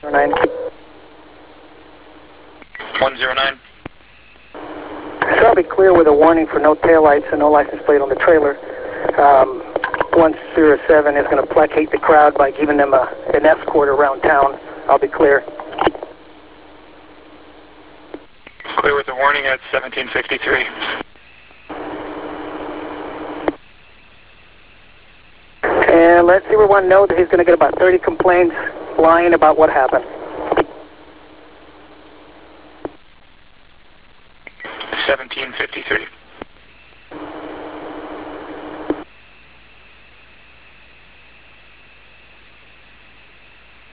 9. 109. So I'll be clear with a warning for no taillights and no license plate on the trailer. 107 is going to placate the crowd by giving them an escort around town. I'll be clear. Clear with the warning at 1753. And let's see where one knows that he's going to get about 30 complaints lying about what happened. 1753.